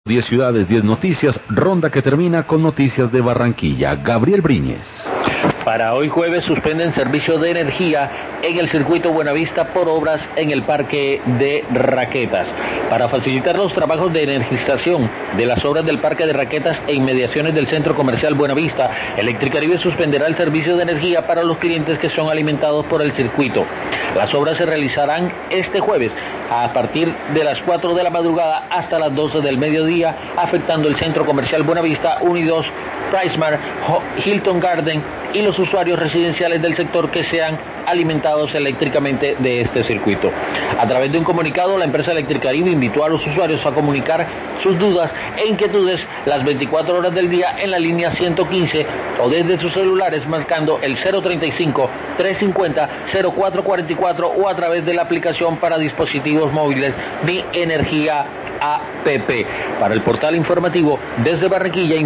10 ciudades, 10 noticias, ronda que termina con noticias de Barranquilla. Gabriel Briñez. Para hoy jueves suspenden servicio de energía en el circuito Buenavista por obras en el parque de Raquetas. Para facilitar los trabajos de energización de las obras del parque de Raquetas e inmediaciones del centro comercial Buenavista, Electricaribe suspenderá el servicio de energía para los clientes que son alimentados por el circuito. Las obras se realizarán este jueves a partir de las 4 de la madrugada hasta las 12 del mediodía, afectando el centro comercial Buenavista, Unidos, PriceMart, Hilton Garden y los usuarios residenciales del sector que sean alimentados eléctricamente de este circuito. A través de un comunicado, la empresa Electricaribe invitó a los usuarios a comunicar sus dudas e inquietudes las 24 horas del día en la línea 115 o desde sus celulares marcando el 035-350-0444 o a través de la aplicación para dispositivos móviles Mi Energía APP. Para el portal informativo desde Barranquilla,